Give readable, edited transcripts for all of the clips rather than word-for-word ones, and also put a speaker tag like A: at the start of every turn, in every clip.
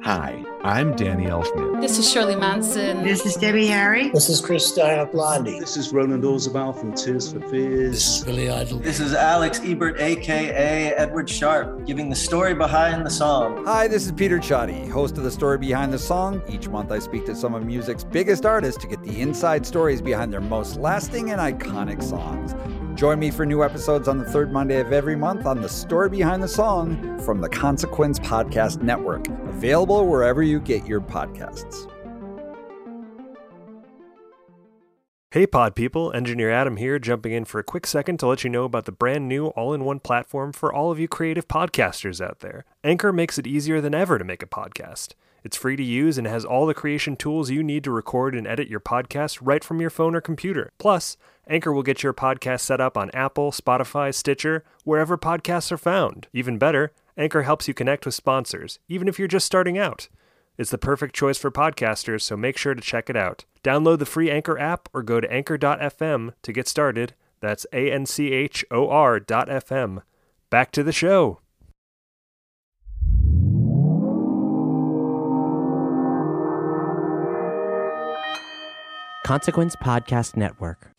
A: Hi, I'm Danny Elfman.
B: This is Shirley Manson.
C: This is Debbie Harry.
D: This is Chris Stein of Blondie.
E: This is Roland Orzabal from Tears for Fears.
D: This is Billy Idol.
F: This is Alex Ebert, a.k.a. Edward Sharp, giving the story behind the song.
G: Hi, this is Peter Chotty, host of The Story Behind the Song. Each month I speak to some of music's biggest artists to get the inside stories behind their most lasting and iconic songs. Join me for new episodes on the third Monday of every month on The Story Behind the Song from the Consequence Podcast Network, available wherever you get your podcasts.
H: Hey pod people, Engineer Adam here, jumping in for a quick second to let you know about the brand new all-in-one platform for all of you creative podcasters out there. Anchor makes it easier than ever to make a podcast. It's free to use and has all the creation tools you need to record and edit your podcast right from your phone or computer. Plus, Anchor will get your podcast set up on Apple, Spotify, Stitcher, wherever podcasts are found. Even better, Anchor helps you connect with sponsors, even if you're just starting out. It's the perfect choice for podcasters, so make sure to check it out. Download the free Anchor app or go to anchor.fm to get started. That's ANCHOR.FM. Back to the show.
I: Consequence Podcast Network.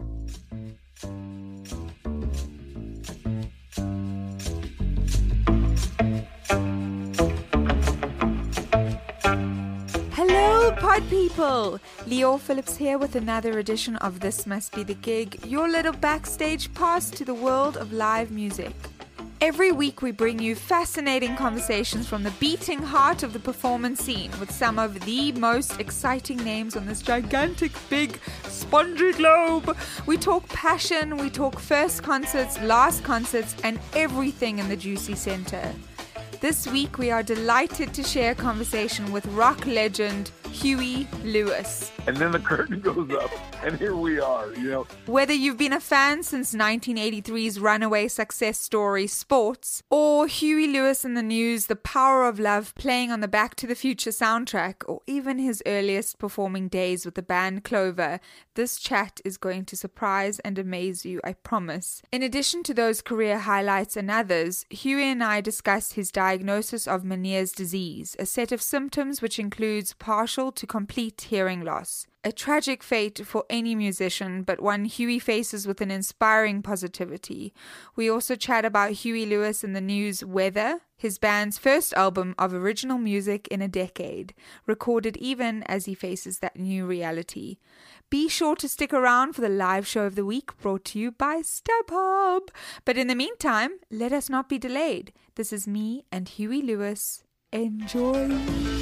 J: Hello, pod people! Leo Phillips here with another edition of This Must Be the Gig, your little backstage pass to the world of live music. Every week we bring you fascinating conversations from the beating heart of the performance scene with some of the most exciting names on this gigantic, big, spongy globe. We talk passion, we talk first concerts, last concerts, and everything in the juicy center. This week we are delighted to share a conversation with rock legend Huey Lewis.
K: And then the curtain goes up, and here we are,
J: Whether you've been a fan since 1983's runaway success story, Sports, or Huey Lewis in the News, The Power of Love playing on the Back to the Future soundtrack, or even his earliest performing days with the band Clover, this chat is going to surprise and amaze you, I promise. In addition to those career highlights and others, Huey and I discussed his diagnosis of Meniere's disease, a set of symptoms which includes partial to complete hearing loss. A tragic fate for any musician, but one Huey faces with an inspiring positivity. We also chat about Huey Lewis in the News Weather, his band's first album of original music in a decade, recorded even as he faces that new reality. Be sure to stick around for the live show of the week brought to you by StubHub. But in the meantime, let us not be delayed. This is me and Huey Lewis. Enjoy!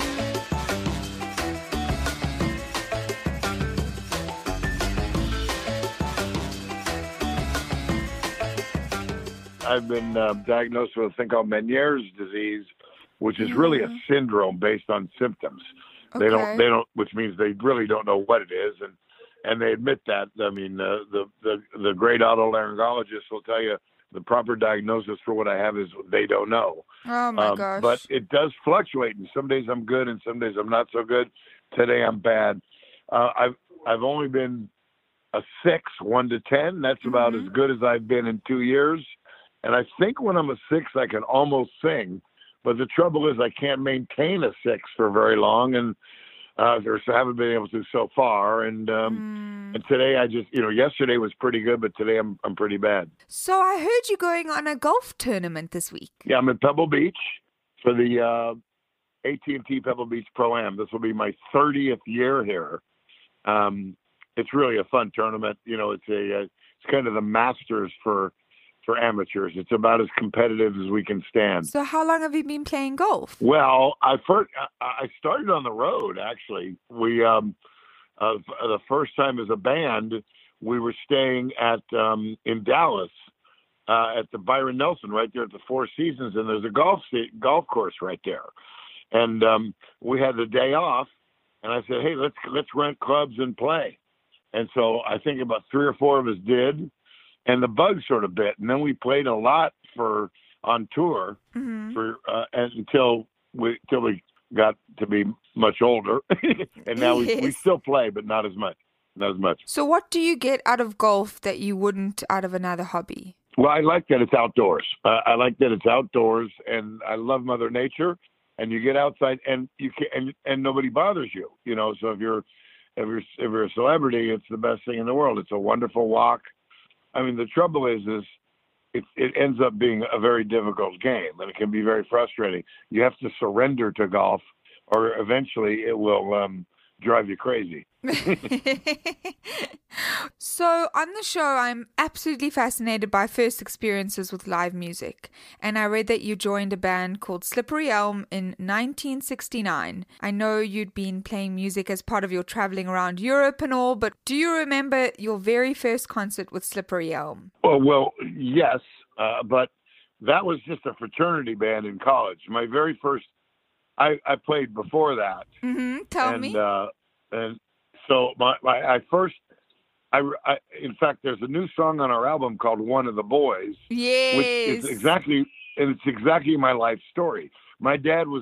K: I've been diagnosed with a thing called Meniere's disease, which is really a syndrome based on symptoms. Okay. They don't, which means they really don't know what it is, and they admit that. I mean, the great otolaryngologist will tell you the proper diagnosis for what I have is they don't know.
J: Oh my gosh!
K: But it does fluctuate, and some days I'm good, and some days I'm not so good. Today I'm bad. I've only been a 6, 1 to 10. That's about as good as I've been in 2 years. And I think when I'm a 6, I can almost sing. But the trouble is I can't maintain a 6 for very long. And I haven't been able to so far. And today I just, yesterday was pretty good, but today I'm pretty bad.
J: So I heard you going on a golf tournament this week.
K: Yeah, I'm at Pebble Beach for the AT&T Pebble Beach Pro-Am. This will be my 30th year here. It's really a fun tournament. It's kind of the Masters for amateurs. It's about as competitive as we can stand.
J: So how long have you been playing golf?
K: Well, I started on the road, actually. We the first time as a band, we were staying at in Dallas at the Byron Nelson right there at the Four Seasons, and there's a golf course right there. And we had the day off, and I said, hey, let's rent clubs and play. And so I think about 3 or 4 of us did. And the bug sort of bit, and then we played a lot on tour until we got to be much older, and now we still play, but not as much.
J: So, what do you get out of golf that you wouldn't out of another hobby?
K: Well, I like that it's outdoors. I like that it's outdoors, and I love Mother Nature. and you get outside, and you can, and nobody bothers you. So if you're a celebrity, it's the best thing in the world. It's a wonderful walk. I mean, the trouble is it ends up being a very difficult game, and it can be very frustrating. You have to surrender to golf, or eventually it will drive you crazy.
J: So on the show, I'm absolutely fascinated by first experiences with live music. And I read that you joined a band called Slippery Elm in 1969. I know you'd been playing music as part of your traveling around Europe and all, but do you remember your very first concert with Slippery Elm?
K: Well, yes, but that was just a fraternity band in college. My very first, I played before that.
J: Mm-hmm. Tell me.
K: And so in fact, there's a new song on our album called "One of the Boys,"
J: yes,
K: which is exactly my life story. My dad was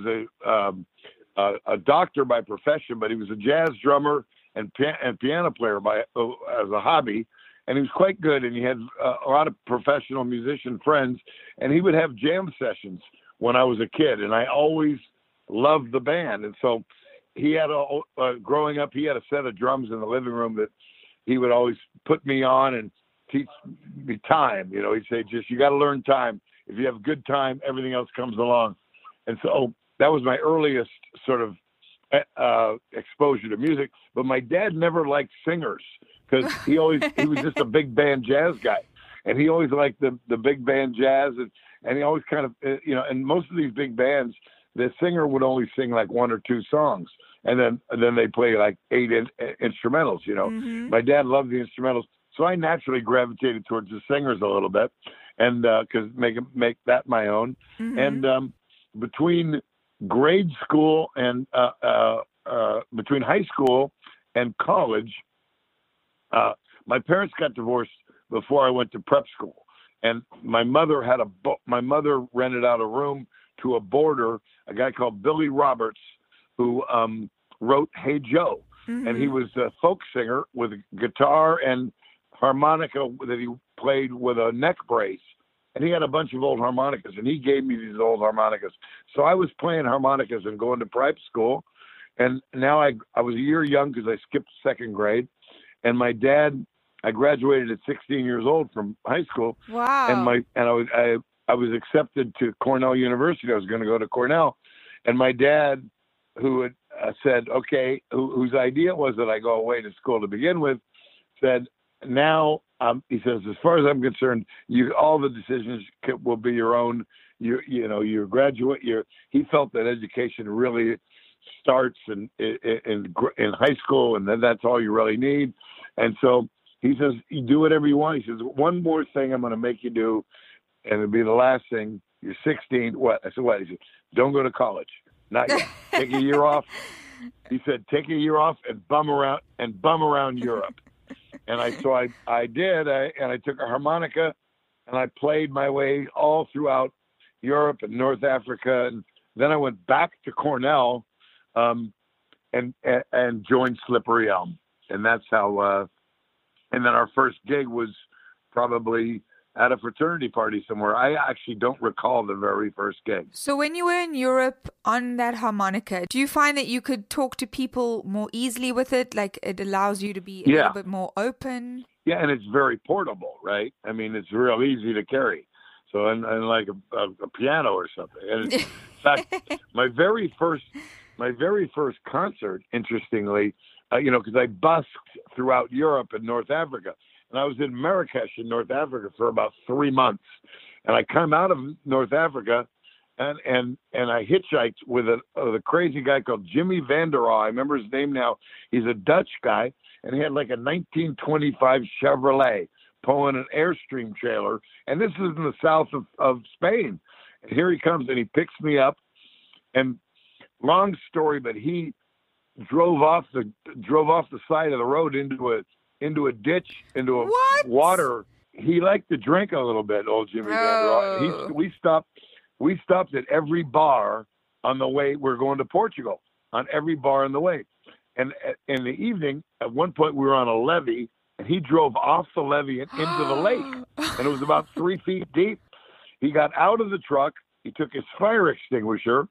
K: a doctor by profession, but he was a jazz drummer and piano player as a hobby, and he was quite good. And he had a lot of professional musician friends, and he would have jam sessions when I was a kid, and I always loved the band. And so he had growing up, he had a set of drums in the living room that he would always put me on and teach me time. He'd say, just, you got to learn time. If you have good time, everything else comes along. And so that was my earliest sort of exposure to music. But my dad never liked singers because he was just a big band jazz guy. And he always liked the big band jazz. And he always kind of, and most of these big bands, the singer would only sing like one or two songs, and then they play like 8 instrumentals.
J: Mm-hmm.
K: My dad loved the instrumentals, so I naturally gravitated towards the singers a little bit, and because make that my own.
J: Mm-hmm.
K: And between grade school and between high school and college, my parents got divorced before I went to prep school, and my mother rented out a room to a boarder, a guy called Billy Roberts, who wrote Hey Joe. Mm-hmm. And he was a folk singer with a guitar and harmonica that he played with a neck brace. And he had a bunch of old harmonicas, and he gave me these old harmonicas. So I was playing harmonicas and going to prep school. And now I was a year young because I skipped second grade. And my dad, I graduated at 16 years old from high school.
J: Wow.
K: And I was accepted to Cornell University. I was going to go to Cornell. And my dad, who had said, okay, whose idea was that I go away to school to begin with, said, now, he says, as far as I'm concerned, all the decisions will be your own. You graduate. He felt that education really starts in high school, and then that's all you really need. And so he says, you do whatever you want. He says, one more thing I'm going to make you do, and it'll be the last thing. You're 16. What? I said, what? He said, don't go to college. Not yet. Take a year off. He said, take a year off and bum around Europe. And I did. I took a harmonica and I played my way all throughout Europe and North Africa. And then I went back to Cornell and joined Slippery Elm. And that's how, and then our first gig was probably at a fraternity party somewhere. I actually don't recall the very first gig.
J: So when you were in Europe on that harmonica, do you find that you could talk to people more easily with it? Like it allows you to be a little bit more open?
K: Yeah, and it's very portable, right? I mean, it's real easy to carry. So, and like a piano or something. And in fact, my very first concert, interestingly, because I busked throughout Europe and North Africa. And I was in Marrakesh in North Africa for about 3 months. And I come out of North Africa and I hitchhiked with a crazy guy called Jimmy Vanderall. I remember his name now. He's a Dutch guy, and he had like a 1925 Chevrolet pulling an Airstream trailer. And this is in the south of Spain. And here he comes, and he picks me up. And long story, but he drove off the side of the road into a ditch, into a water. He liked to drink a little bit, old Jimmy Vanderall. We stopped at every bar on the way. We're going to Portugal, on every bar on the way. And in the evening, at one point, we were on a levee, and he drove off the levee and into the lake. And it was about 3 feet deep. He got out of the truck. He took his fire extinguisher,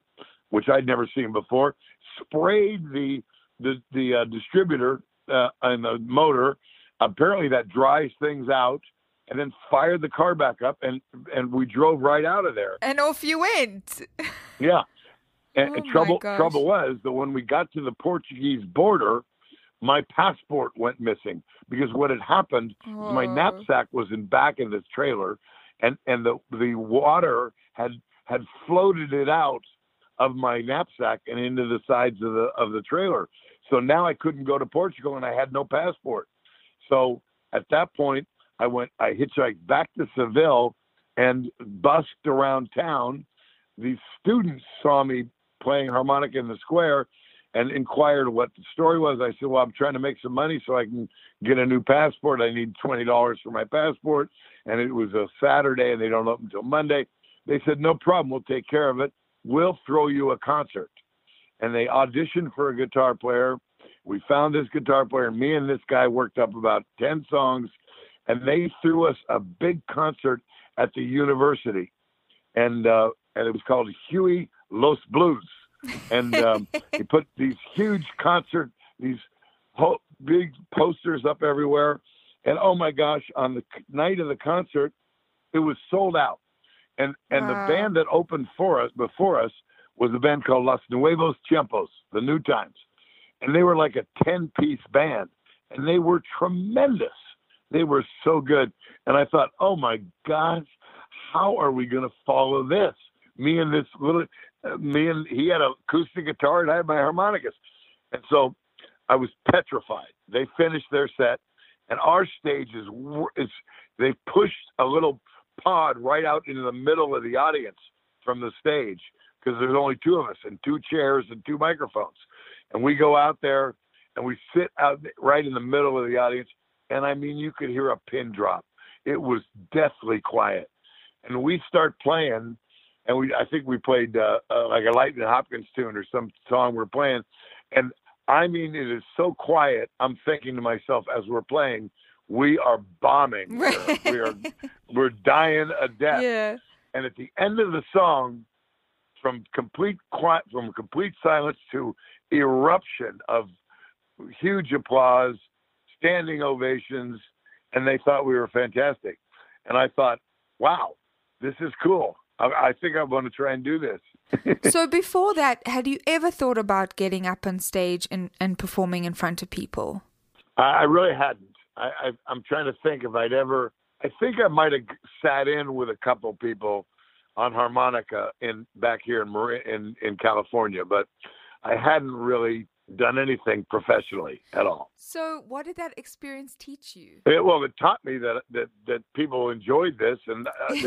K: which I'd never seen before, sprayed the distributor and the motor. Apparently that dries things out, and then fired the car back up, and we drove right out of there.
J: And off you went.
K: Yeah. And trouble
J: gosh.
K: was that when we got to the Portuguese border, my passport went missing, because what had happened was my knapsack was in back of this trailer, and the water had floated it out of my knapsack and into the sides of the trailer. So now I couldn't go to Portugal, and I had no passport. So at that point, I hitchhiked back to Seville and busked around town. These students saw me playing harmonica in the square and inquired what the story was. I said, well, I'm trying to make some money so I can get a new passport. I need $20 for my passport. And it was a Saturday, and they don't open until Monday. They said, no problem. We'll take care of it. We'll throw you a concert. And they auditioned for a guitar player. We found this guitar player. Me and this guy worked up about 10 songs, and they threw us a big concert at the university. And it was called Huey Los Blues. And he put these huge concert, these big posters up everywhere. And oh my gosh, on the night of the concert, it was sold out. And the band that opened before us was a band called Los Nuevos Tiempos, the New Times. And they were like a 10-piece band, and they were tremendous. They were so good. And I thought, oh my gosh, how are we going to follow this? He had an acoustic guitar, and I had my harmonicas. And so I was petrified. They finished their set, and our stage they pushed a little pod right out into the middle of the audience from the stage, because there's only two of us and two chairs and two microphones. And we go out there and we sit out right in the middle of the audience. And I mean, you could hear a pin drop. It was deathly quiet. And we start playing, and I think we played like a Lightning Hopkins tune or some song we're playing. And I mean, it is so quiet. I'm thinking to myself as we're playing, we are bombing. We're dying a death.
J: Yeah.
K: And at the end of the song, from complete quiet, from complete silence to eruption of huge applause, standing ovations, and they thought we were fantastic. And I thought, wow, this is cool. I think I want to try and do this.
J: So before that, had you ever thought about getting up on stage and performing in front of people?
K: I really hadn't. I'm trying to think if I'd ever. I think I might have sat in with a couple people on harmonica back here in California, but I hadn't really done anything professionally at all.
J: So what did that experience teach you?
K: It taught me that people enjoyed this, and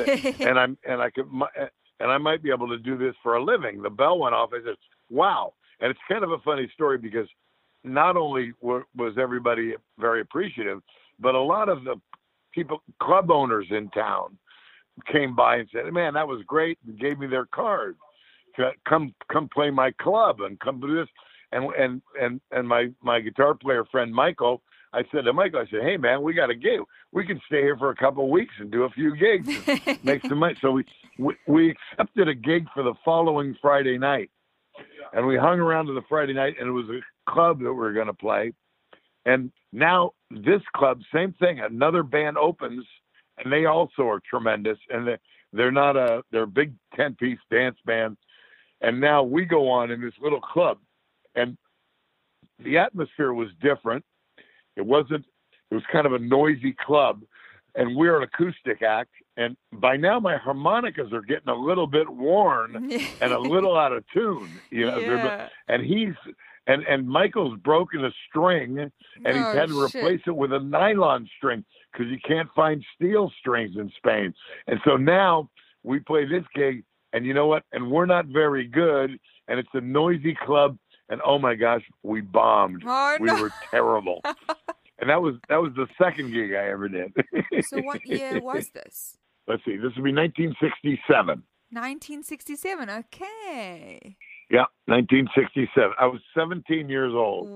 K: I might be able to do this for a living. The bell went off. I said, wow. And it's kind of a funny story, because not only was everybody very appreciative, but a lot of the people, club owners in town, came by and said, man, that was great, and gave me their card. Come play my club and come do this. And my guitar player friend Michael, I said to Michael, hey man, we got a gig. We can stay here for a couple of weeks and do a few gigs and make some money. So we accepted a gig for the following Friday night. And we hung around to the Friday night, and it was a club that we were going to play. And now this club, same thing, another band opens, and they also are tremendous. And they're a big 10-piece dance band. And now we go on in this little club, and the atmosphere was different. It was kind of a noisy club, and we're an acoustic act. And by now my harmonicas are getting a little bit worn and a little out of tune,
J: Yeah.
K: And Michael's broken a string, and he's had to replace it with a nylon string, because you can't find steel strings in Spain. And so now we play this gig, and you know what? And we're not very good, and it's a noisy club, and oh my gosh, we bombed.
J: Oh,
K: we were terrible. And that was the second gig I ever did.
J: So what year was this?
K: Let's see. This would be 1967.
J: 1967. Okay.
K: Yeah, 1967. I was 17 years old.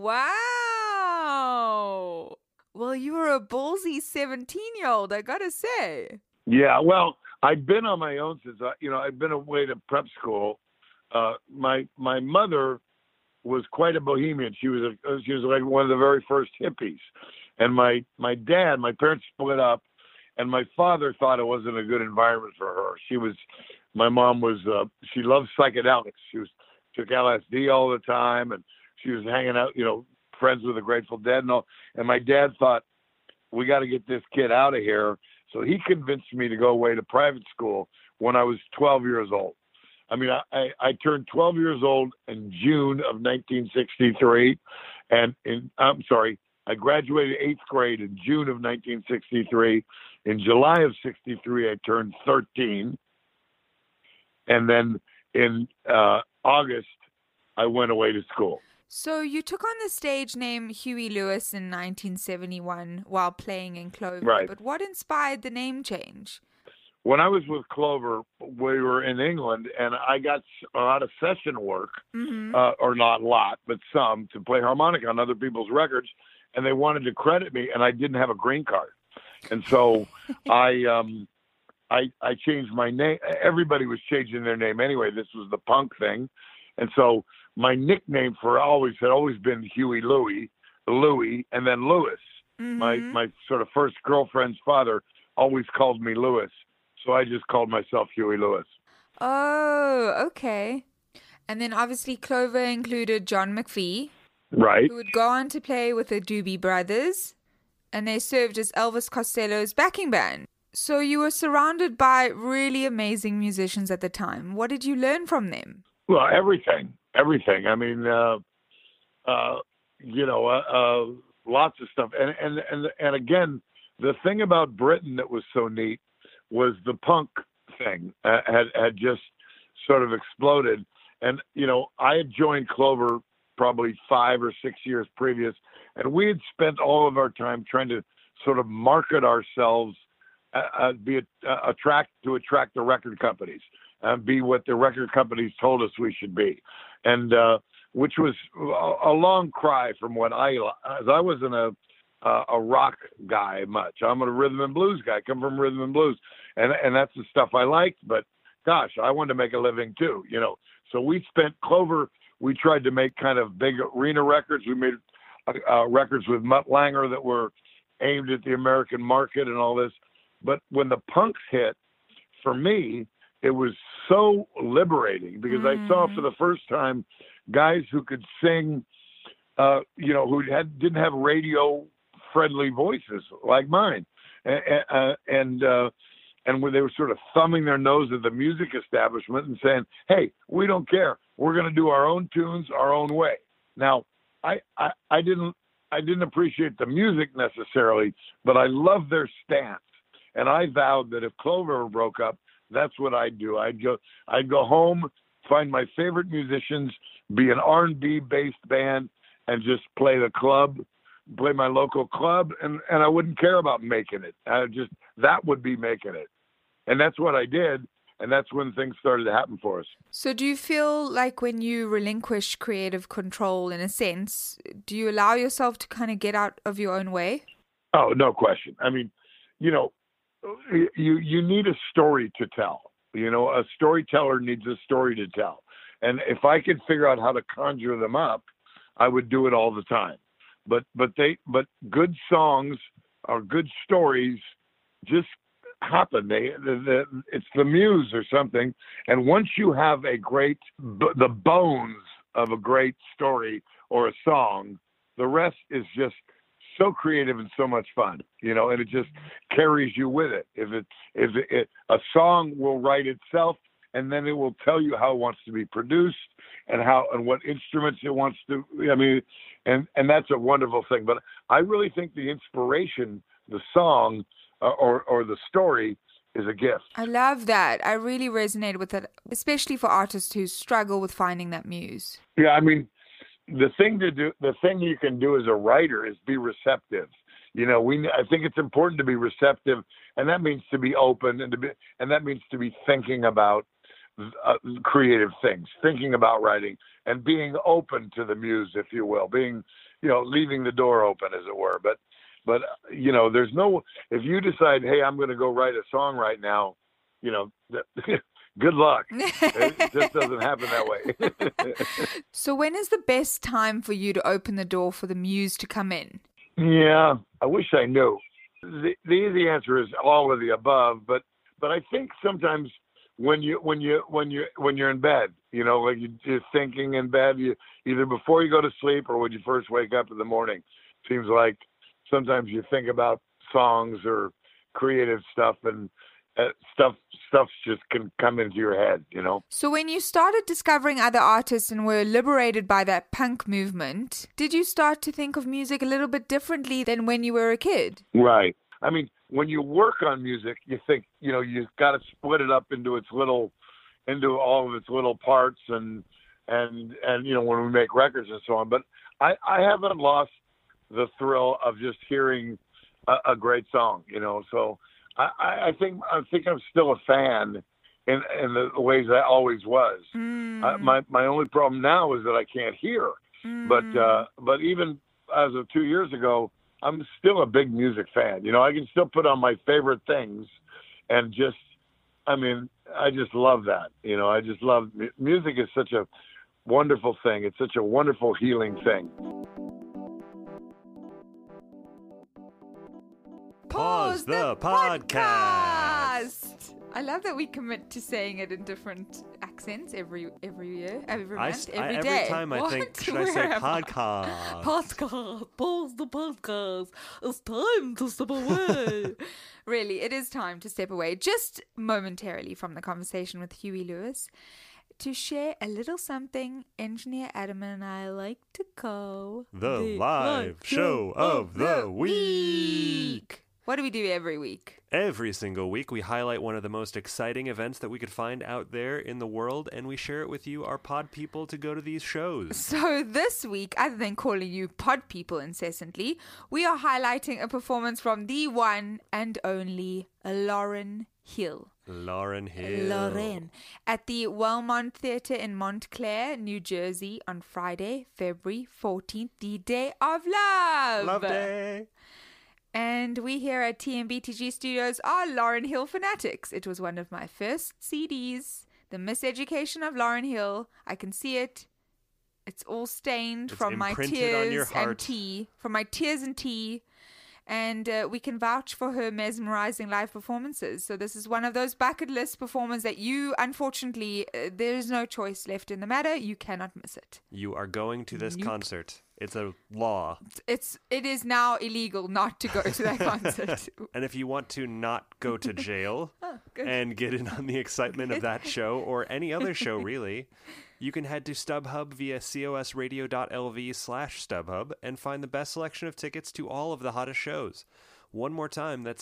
J: Wow. Well, you were a ballsy 17-year-old, I gotta say.
K: Yeah, well, I'd been on my own since, I'd been away to prep school my mother was quite a bohemian. She was like one of the very first hippies. And my parents split up, and my father thought it wasn't a good environment for her. My mom was, she loved psychedelics. She took LSD all the time, and she was hanging out, friends with the Grateful Dead and all. And my dad thought, we got to get this kid out of here. So he convinced me to go away to private school when I was 12 years old. I mean, I turned 12 years old in June of 1963, and I graduated 8th grade in June of 1963. In July of 63, I turned 13. And then in August, I went away to school.
J: So you took on the stage name Huey Lewis in 1971 while playing in Clover.
K: Right.
J: But what inspired the name change?
K: When I was with Clover, we were in England, and I got a lot of session work, or not a lot, but some, to play harmonica on other people's records, and they wanted to credit me, and I didn't have a green card. And so I changed my name. Everybody was changing their name anyway. This was the punk thing. And so my nickname had always been Huey Louie, and then Lewis. My sort of first girlfriend's father always called me Lewis. So I just called myself Huey Lewis.
J: Oh, okay. And then obviously Clover included John McVie.
K: Right.
J: Who would go on to play with the Doobie Brothers. And they served as Elvis Costello's backing band. So you were surrounded by really amazing musicians at the time. What did you learn from them?
K: Well, everything. I mean, lots of stuff. And again, the thing about Britain that was so neat was the punk thing had just sort of exploded. And, I had joined Clover probably 5 or 6 years previous, and we had spent all of our time trying to sort of market ourselves, attract the record companies, be what the record companies told us we should be. And which was a long cry from what I wasn't a rock guy much. I'm a rhythm and blues guy. I come from rhythm and blues, and that's the stuff I liked. But gosh, I wanted to make a living too, So we spent Clover. We tried to make kind of big arena records. We made records with Mutt Lange that were aimed at the American market and all this. But when the punks hit, for me, it was so liberating because I saw for the first time guys who could sing, who didn't have radio-friendly voices like mine, and when they were sort of thumbing their nose at the music establishment and saying, "Hey, we don't care. We're going to do our own tunes, our own way." Now, I didn't appreciate the music necessarily, but I loved their stance, and I vowed that if Clover broke up, that's what I'd do. I'd go home, find my favorite musicians, be an R&B based band, and just play my local club, and I wouldn't care about making it. That would be making it. And that's what I did, and that's when things started to happen for us.
J: So do you feel like when you relinquish creative control, in a sense, do you allow yourself to kind of get out of your own way?
K: Oh, no question. I mean, you need a story to tell. A storyteller needs a story to tell. And if I could figure out how to conjure them up, I would do it all the time. But good songs or good stories just happen. It's the muse or something. And once you have the bones of a great story or a song, the rest is just so creative and so much fun, and it just carries you with it. If a song will write itself, and then it will tell you how it wants to be produced and what instruments it wants to. I mean, and that's a wonderful thing. But I really think the inspiration, the song, or the story, is a gift.
J: I love that. I really resonate with it, especially for artists who struggle with finding that muse.
K: Yeah, I mean, the thing you can do as a writer is be receptive. I think it's important to be receptive, and that means to be open, and that means to be thinking about creative things, thinking about writing, and being open to the muse, if you will, leaving the door open, as it were. But there's if you decide, hey, I'm going to go write a song right now, good luck. It just doesn't happen that way.
J: So when is the best time for you to open the door for the muse to come in?
K: Yeah, I wish I knew. The easy answer is all of the above, but I think sometimes when you're in bed, you know, like you're thinking in bed, either before you go to sleep or when you first wake up in the morning. Seems like sometimes you think about songs or creative stuff, and stuff just can come into your head, you know.
J: So when you started discovering other artists and were liberated by that punk movement, did you start to think of music a little bit differently than when you were a kid?
K: Right. I mean, when you work on music, you think, you know, you've got to split it up into all of its little parts, and you know, when we make records and so on. But I haven't lost the thrill of just hearing a great song, you know. So I think I'm still a fan in the ways I always was. My only problem now is that I can't hear. But even as of 2 years ago, I'm still a big music fan. You know, I can still put on my favorite things, and I just love that. You know, I just love music. Is such a wonderful thing. It's such a wonderful healing thing.
H: Pause the podcast.
J: I love that we commit to saying it in different accents every year, every month,
H: every
J: every day.
H: Time I think, should I say podcast?
J: Podcast. Pause the podcast. It's time to step away. Really, it is time to step away, just momentarily, from the conversation with Huey Lewis, to share a little something Engineer Adam and I like to call
H: the live show of the week.
J: What do we do every week?
H: Every single week, we highlight one of the most exciting events that we could find out there in the world, and we share it with you, our pod people, to go to these shows.
J: So this week, other than calling you pod people incessantly, we are highlighting a performance from the one and only Lauryn Hill.
H: Lauryn Hill.
J: Lauren. At the Wellmont Theatre in Montclair, New Jersey, on Friday, February 14th, the Day of Love.
H: Love Day.
J: And we here at TMBTG Studios are Lauryn Hill fanatics. It was one of my first CDs, The Miseducation of Lauryn Hill. I can see it. It's all stained from my tears and tea. From my tears and tea. And we can vouch for her mesmerizing live performances. So this is one of those bucket list performances that you, unfortunately, there is no choice left in the matter. You cannot miss it.
H: You are going to this concert. It's a law.
J: It is now illegal not to go to that concert.
H: And if you want to not go to jail and get in on the excitement of that show, or any other show really, you can head to StubHub via cosradio.lv/StubHub and find the best selection of tickets to all of the hottest shows. One more time, that's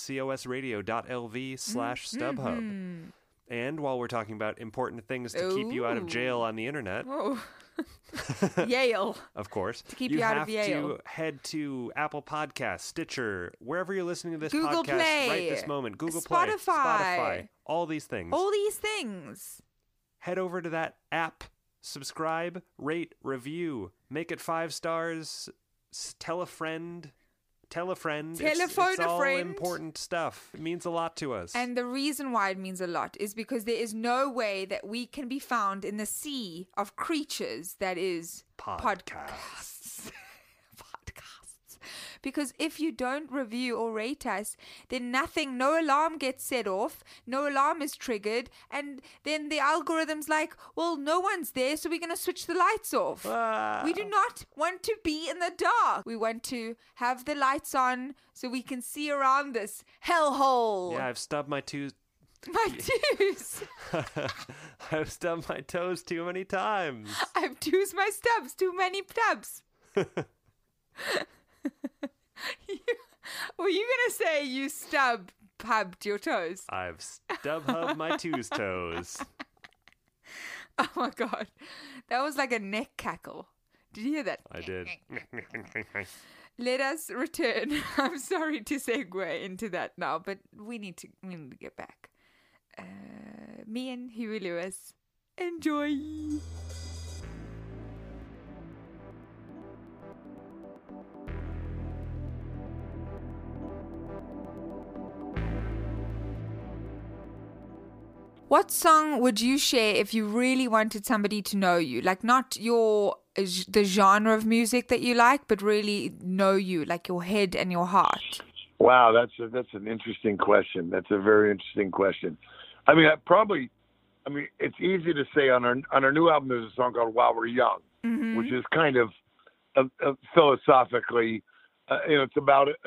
H: cosradio.lv/StubHub. And while we're talking about important things to keep you out of jail on the internet...
J: Yale.
H: Of course.
J: To keep you out of Yale.
H: You have to head to Apple Podcasts, Stitcher, wherever you're listening to this
J: Google
H: podcast
J: Play,
H: right this moment. Google
J: Spotify.
H: Play, Spotify, all these things. Head over to that app, subscribe, rate, review, make it 5 stars, tell a friend. Telephone it's all important stuff. It means a lot to us.
J: And the reason why it means a lot is because there is no way that we can be found in the sea of creatures that is podcasts. Because if you don't review or rate us, then no alarm gets set off, no alarm is triggered, and then the algorithm's like, well, no one's there, so we're going to switch the lights off. We do not want to be in the dark. We want to have the lights on so we can see around this hellhole.
H: Yeah, I've stubbed my toes.
J: I've
H: stubbed my toes too many times.
J: I've used my stubs too many tubs. Were you going to say you stub-hubbed your toes?
H: I've stub-hubbed my toes.
J: Oh my God. That was like a neck cackle. Did you hear that?
H: I did.
J: Let us return. I'm sorry to segue into that now, but we need to get back. Me and Huey Lewis. Enjoy. What song would you share if you really wanted somebody to know you? Like not the genre of music that you like, but really know you, like your head and your heart.
K: Wow, that's an interesting question. That's a very interesting question. I mean, it's easy to say on our new album there's a song called While We're Young, which is kind of philosophically, it's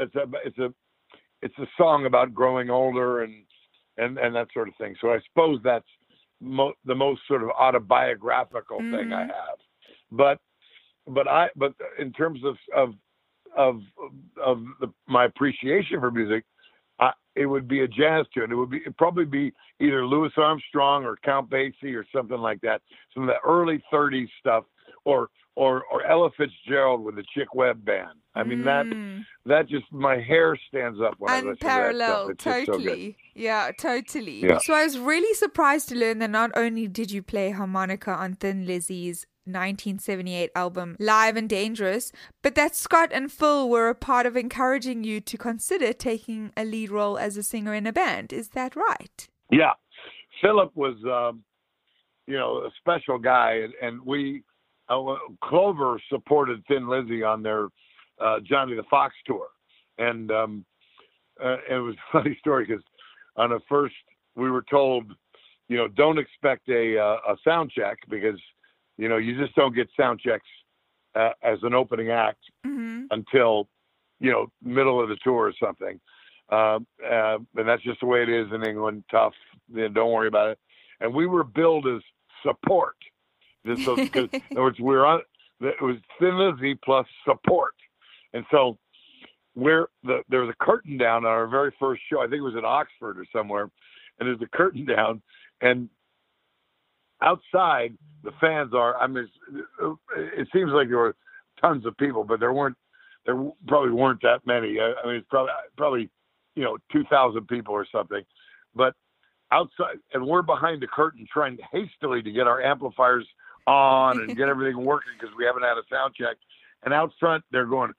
K: a song about growing older and that sort of thing. So I suppose that's the most sort of autobiographical thing I have. But in terms of my appreciation for music, it would be a jazz tune. It'd probably be either Louis Armstrong or Count Basie or something like that. Some of the early '30s stuff, or Ella Fitzgerald with the Chick Webb Band. I mean that just, my hair stands up when I listen to that stuff.
J: Unparalleled,
K: It's just so
J: totally.
K: good.
J: Yeah, totally.
K: Yeah.
J: So I was really surprised to learn that not only did you play harmonica on Thin Lizzy's 1978 album Live and Dangerous, but that Scott and Phil were a part of encouraging you to consider taking a lead role as a singer in a band. Is that right?
K: Yeah. Philip was, a special guy, and we, Clover supported Thin Lizzy on their Johnny the Fox tour. And it was a funny story because on the first, we were told, don't expect a sound check because, you just don't get sound checks as an opening act until, middle of the tour or something. And that's just the way it is in England. Tough. Don't worry about it. And we were billed as support. So, because, in other words, it was Thin Lizzy plus support. And so there was a curtain down on our very first show. I think it was in Oxford or somewhere. And there's a curtain down, and outside the fans are, it seems like there were tons of people, but there probably weren't that many. I mean, it's probably 2,000 people or something, but outside, and we're behind the curtain trying hastily to get our amplifiers on and get everything working because we haven't had a sound check. And out front, they're going,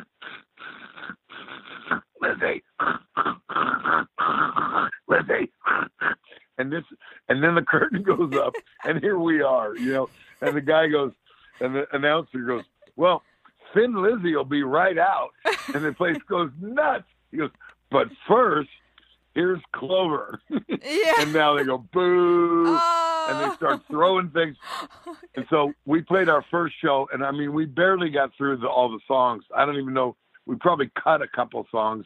K: Lizzy, Lizzy. And then the curtain goes up, and here we are, and the guy goes, and the announcer goes, well, Thin Lizzy will be right out. And the place goes nuts. He goes, but first, here's Clover.
J: Yeah.
K: And now they go, boo. And they start throwing things. And so we played our first show, and I mean, we barely got through all the songs. I don't even know. We probably cut a couple songs.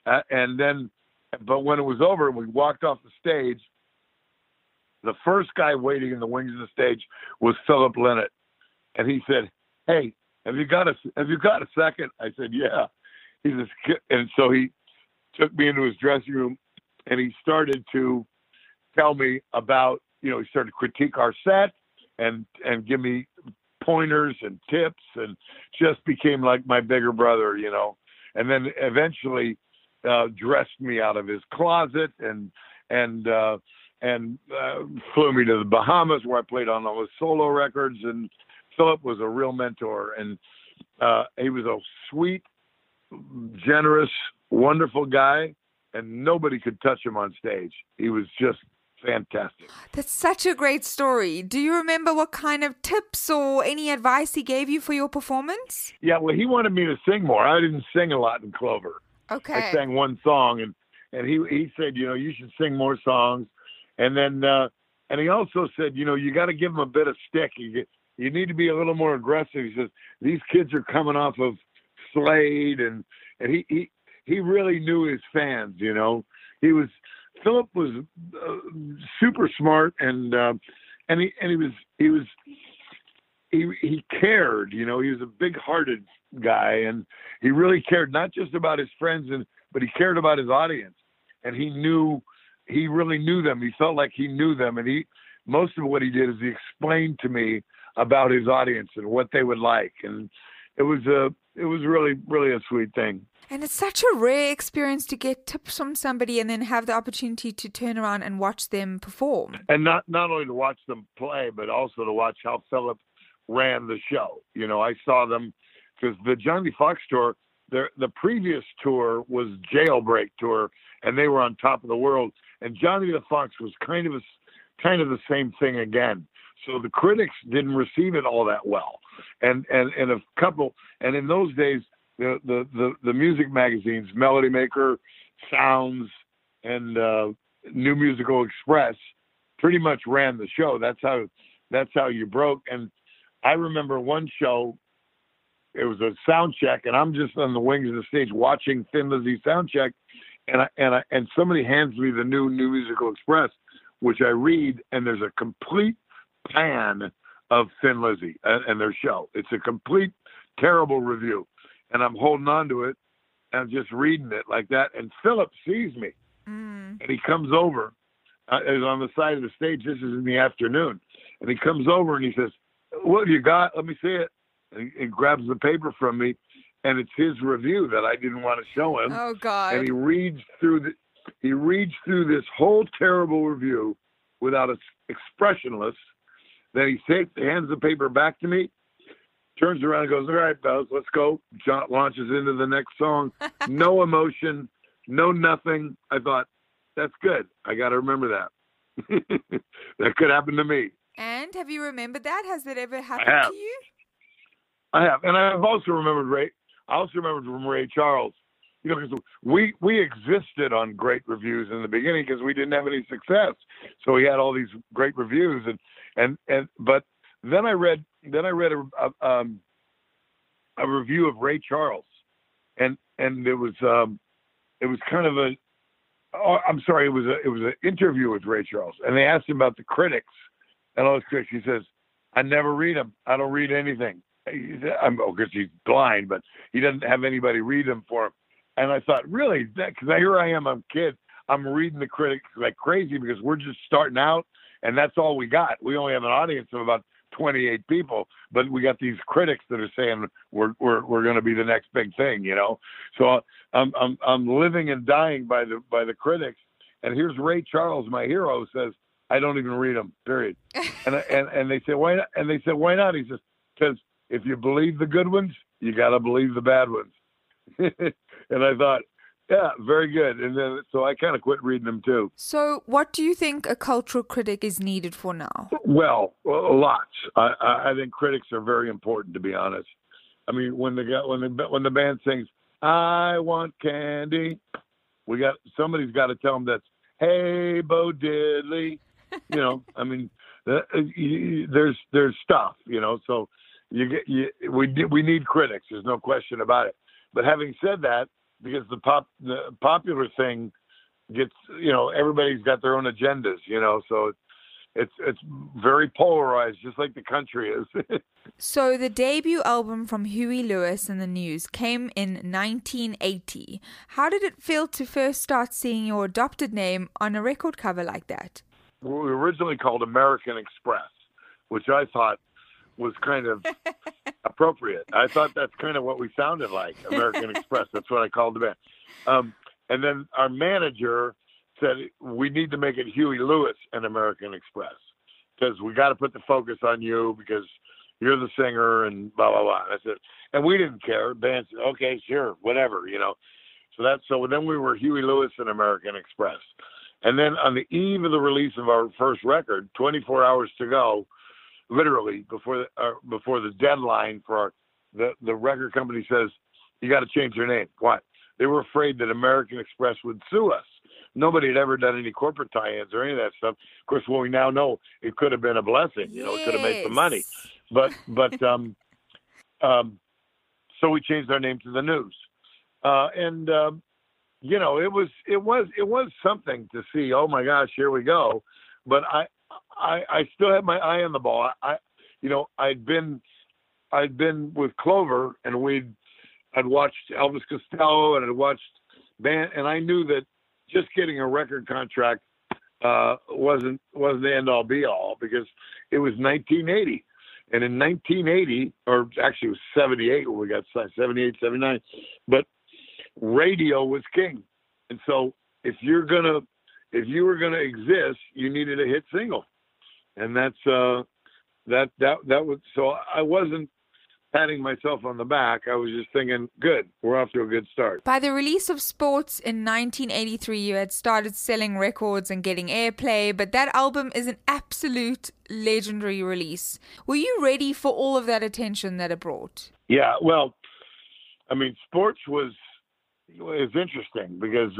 K: But when it was over and we walked off the stage, the first guy waiting in the wings of the stage was Philip Lynott. And he said, hey, have you got a second? I said, yeah. He says, and so he took me into his dressing room, and he started to tell me about, he started to critique our set and give me pointers and tips, and just became like my bigger brother, and then eventually dressed me out of his closet and flew me to the Bahamas where I played on all his solo records. And Philip was a real mentor, and he was a sweet, generous, wonderful guy, and nobody could touch him on stage. He was just fantastic.
J: That's such a great story. Do you remember what kind of tips or any advice he gave you for your performance?
K: Yeah, well, he wanted me to sing more. I didn't sing a lot in Clover.
J: Okay.
K: I sang one song, and he said, you should sing more songs. And then, and he also said, you got to give them a bit of stick. You need to be a little more aggressive. He says, these kids are coming off of Slade, and he really knew his fans, Philip was super smart, and he cared, he was a big-hearted guy, and he really cared not just about his friends, but he cared about his audience, and he really knew them. He felt like he knew them, and most of what he did is he explained to me about his audience and what they would like, and it was really, really a sweet thing.
J: And it's such a rare experience to get tips from somebody and then have the opportunity to turn around and watch them perform.
K: And not only to watch them play, but also to watch how Philip ran the show. I saw them because the Johnny Fox tour, the previous tour was Jailbreak tour, and they were on top of the world. And Johnny the Fox was kind of kind of the same thing again. So the critics didn't receive it all that well. And in those days, the music magazines, Melody Maker, Sounds, and New Musical Express pretty much ran the show. That's how you broke. And I remember one show, it was a sound check, and I'm just on the wings of the stage watching Thin Lizzy sound check, and somebody hands me the New Musical Express, which I read, and there's a complete pan of Thin Lizzy and their show. It's a complete terrible review, and I'm holding on to it, and I'm just reading it like that. And Philip sees me, and he comes over. Is on the side of the stage. This is in the afternoon, and he comes over and he says, "What have you got? Let me see it." And he grabs the paper from me, and it's his review that I didn't want to show him.
J: Oh God!
K: And he reads through this whole terrible review without expressionless. Then he hands the paper back to me, turns around and goes, "All right, fellas, let's go." John launches into the next song. No emotion, no nothing. I thought, that's good. I got to remember that. That could happen to me.
J: And have you remembered that? Has that ever happened to you?
K: I have. And I've also remembered Ray. I also remembered from Ray Charles. You know, because we existed on great reviews in the beginning because we didn't have any success. So we had all these great reviews, but then I read a review of Ray Charles, and it was kind of a. Oh, I'm sorry. It was an interview with Ray Charles, and they asked him about the critics and all those critics. He says, "I never read them. I don't read anything." Because he's blind, but he doesn't have anybody read them for him. And I thought, really, because here I am, I'm a kid. I'm reading the critics like crazy because we're just starting out, and that's all we got. We only have an audience of about 28 people, but we got these critics that are saying we're going to be the next big thing, you know. So I'm living and dying by the critics. And here's Ray Charles, my hero, says I don't even read them. Period. And they say why not? And they said why not? He says because if you believe the good ones, you got to believe the bad ones. And I thought, yeah, very good. And then so I kind of quit reading them too.
J: So what do you think a cultural critic is needed for now?
K: Well, lots. I think critics are very important, to be honest. I mean, when the band sings, "I want candy," somebody's got to tell them that's "Hey, Bo Diddley." You know, I mean, there's stuff, you know. So we need critics. There's no question about it. But having said that, because the popular thing gets, you know, everybody's got their own agendas, you know, so it's very polarized, just like the country is.
J: So the debut album from Huey Lewis and the News came in 1980. How did it feel to first start seeing your adopted name on a record cover like that?
K: We were originally called American Express, which I thought was kind of appropriate. I thought that's kind of what we sounded like, American Express. That's what I called the band. And then our manager said, we need to make it Huey Lewis and American Express because we got to put the focus on you because you're the singer and blah, blah, blah. That's it. And we didn't care. Band said, okay, sure, whatever, you know. So then we were Huey Lewis and American Express. And then on the eve of the release of our first record, 24 hours to go, literally before the deadline for the record company says, you got to change your name. Why? They were afraid that American Express would sue us. Nobody had ever done any corporate tie-ins or any of that stuff. Of course, well, we now know it could have been a blessing. You know, it could have made some money. But so we changed our name to the News. You know, it was something to see. Oh my gosh, here we go. But I still had my eye on the ball. I'd been with Clover, and I'd watched Elvis Costello, and I'd watched band, and I knew that just getting a record contract wasn't the end all be all, because it was 1980, and in 1980, or actually it was 78 when we got signed, 78, 79, but radio was king, and so if you were gonna exist, you needed a hit single, and that was so. I wasn't patting myself on the back. I was just thinking, good, we're off to a good start.
J: By the release of Sports in 1983, you had started selling records and getting airplay, but that album is an absolute legendary release. Were you ready for all of that attention that it brought?
K: Yeah, well, I mean, Sports was interesting because,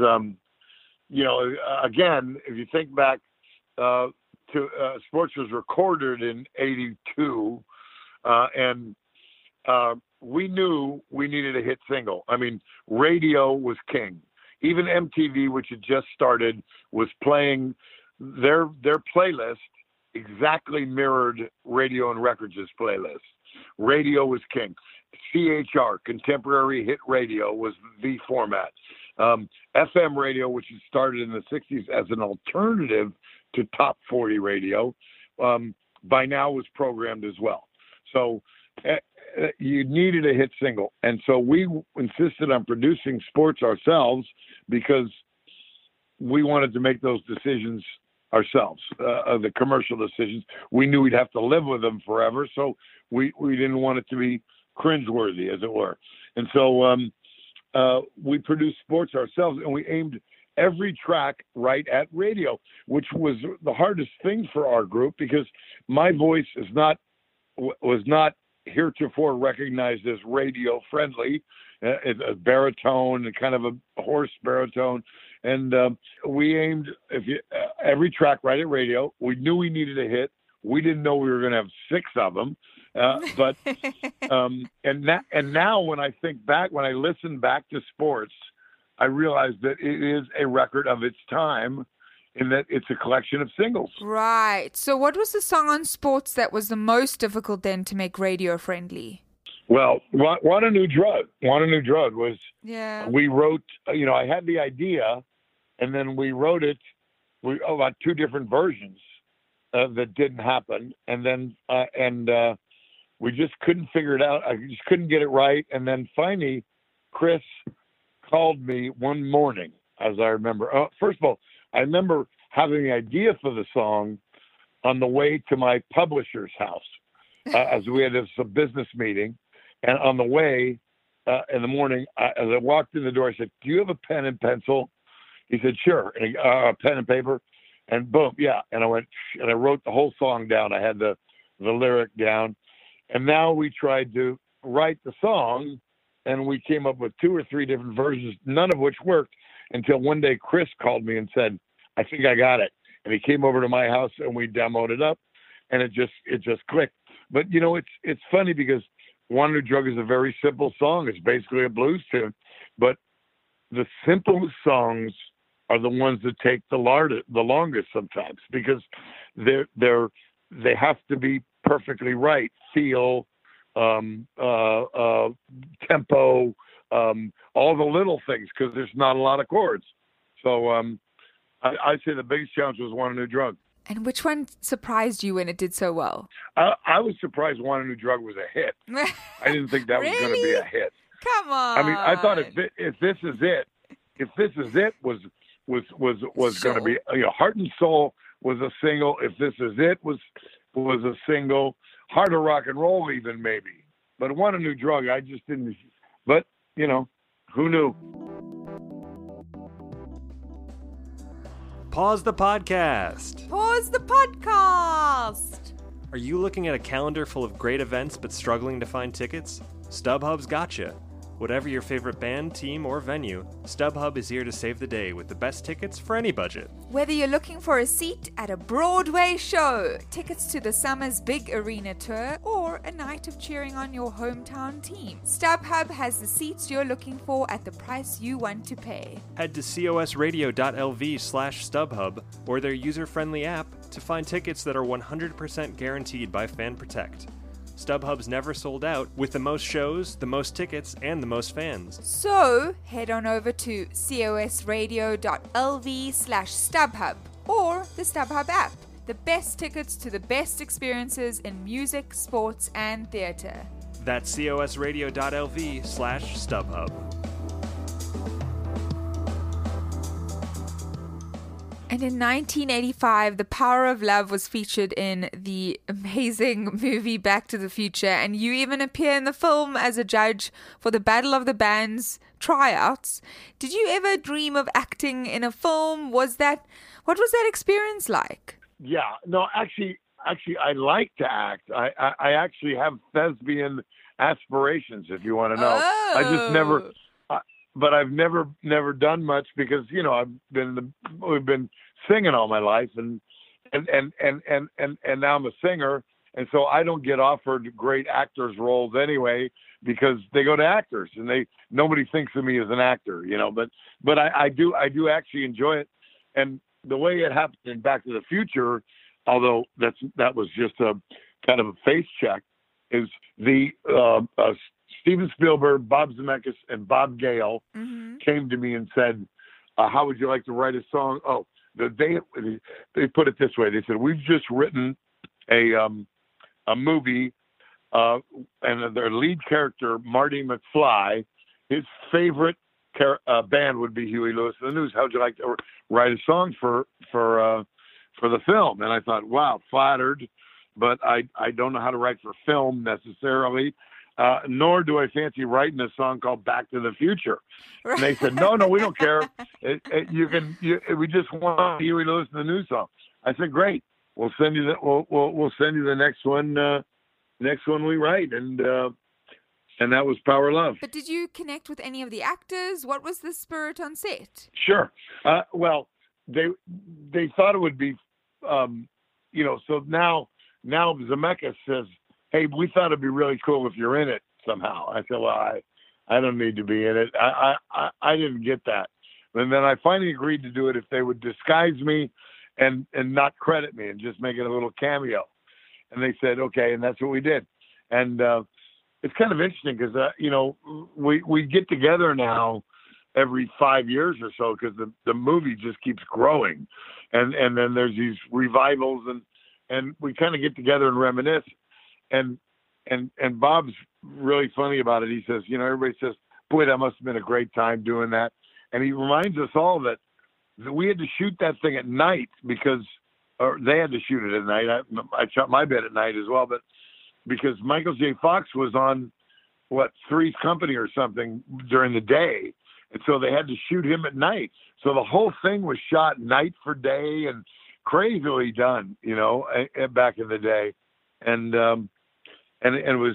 K: again, if you think back to Sports was recorded in 82, and we knew we needed a hit single. I mean, radio was king. Even MTV, which had just started, was playing their playlist exactly mirrored Radio and Records' playlist. Radio was king. CHR, Contemporary Hit Radio, was the format. FM radio, which had started in the 60s as an alternative to Top 40 radio, by now was programmed as well. So you needed a hit single. And so we insisted on producing Sports ourselves because we wanted to make those decisions ourselves, the commercial decisions. We knew we'd have to live with them forever, so we didn't want it to be cringeworthy, as it were. And so we produced Sports ourselves, and we aimed every track right at radio, which was the hardest thing for our group because my voice was not heretofore recognized as radio friendly. It's a baritone and kind of a hoarse baritone. And we aimed every track right at radio. We knew we needed a hit. We didn't know we were going to have 6 of them. But now when I think back, when I listen back to Sports, I realize that it is a record of its time in that it's a collection of singles.
J: Right. So what was the song on Sports that was the most difficult then to make radio friendly?
K: Well, Want a New Drug. Want a New Drug was, we wrote, I had the idea and then we wrote it, about 2 different versions that didn't happen. And then, we just couldn't figure it out. I just couldn't get it right. And then finally, Chris called me one morning, as I remember. First of all, I remember having the idea for the song on the way to my publisher's house as we had a business meeting. And on the way in the morning, as I walked in the door, I said, "Do you have a pen and pencil?" He said, "Sure." And a pen and paper. And boom, yeah. And I went, and I wrote the whole song down. I had the lyric down. And now we tried to write the song, and we came up with 2 or 3 different versions, none of which worked until one day Chris called me and said, "I think I got it." And he came over to my house and we demoed it up, and it just clicked. But it's funny because Want a New Drug is a very simple song. It's basically a blues tune, but the simplest songs are the ones that take the longest sometimes because they have to be perfectly right. Feel, tempo, all the little things, because there's not a lot of chords. So I'd say the biggest challenge was Want a New Drug.
J: And which one surprised you when it did so well?
K: I was surprised Want a New Drug was a hit. I didn't think that was going to be a hit.
J: Come on.
K: I mean, I thought if This Is It was going to be, Heart and Soul was a single. If This Is It was a single. Heart of Rock and Roll even maybe. But Want a New Drug, I just didn't. But, who knew?
H: Pause the podcast.
J: Pause the podcast.
H: Are you looking at a calendar full of great events but struggling to find tickets? StubHub's gotcha. Whatever your favorite band, team, or venue, StubHub is here to save the day with the best tickets for any budget.
J: Whether you're looking for a seat at a Broadway show, tickets to the summer's big arena tour, or a night of cheering on your hometown team, StubHub has the seats you're looking for at the price you want to pay.
H: Head to cosradio.lv/StubHub or their user-friendly app to find tickets that are 100% guaranteed by Fan Protect. StubHub's never sold out, with the most shows, the most tickets, and the most fans.
J: So, head on over to cosradio.lv/StubHub or the StubHub app. The best tickets to the best experiences in music, sports, and theater.
H: That's cosradio.lv/StubHub.
J: And in 1985, The Power of Love was featured in the amazing movie Back to the Future, and you even appear in the film as a judge for the Battle of the Bands tryouts. Did you ever dream of acting in a film? What was that experience like?
K: Yeah, no, actually, I like to act. I actually have thespian aspirations, if you want to know.
J: Oh.
K: I just never... But I've never done much because we've been singing all my life, and now I'm a singer, and so I don't get offered great actors roles anyway because they go to actors, and nobody thinks of me as an actor, But I do actually enjoy it, and the way it happened in Back to the Future, although that was just a kind of a face check, is the Steven Spielberg, Bob Zemeckis, and Bob Gale came to me and said, how would you like to write a song? Oh, they put it this way. They said, we've just written a movie, and their lead character, Marty McFly, his favorite band would be Huey Lewis and the News. How would you like to write a song for the film? And I thought, wow, flattered, but I don't know how to write for film necessarily. Nor do I fancy writing a song called Back to the Future. Right. And they said, no, we don't care. We just want Huey Lewis and the News song. I said, great. We'll send you we'll send you the next one we write. And that was Power Love.
J: But did you connect with any of the actors? What was the spirit on set?
K: Sure. Well, they thought it would be, so now Zemeckis says, hey, we thought it'd be really cool if you're in it somehow. I said, well, I don't need to be in it. I didn't get that. And then I finally agreed to do it if they would disguise me and not credit me and just make it a little cameo. And they said, okay, and that's what we did. And it's kind of interesting because, we get together now every 5 years or so because the movie just keeps growing. And then there's these revivals and we kind of get together and reminisce. And Bob's really funny about it. He says, everybody says, boy, that must have been a great time doing that. And he reminds us all that we had to shoot that thing at night or they had to shoot it at night. I shot my bit at night as well, but because Michael J. Fox was on Three's Company or something during the day. And so they had to shoot him at night. So the whole thing was shot night for day and crazily done, back in the day. And it was,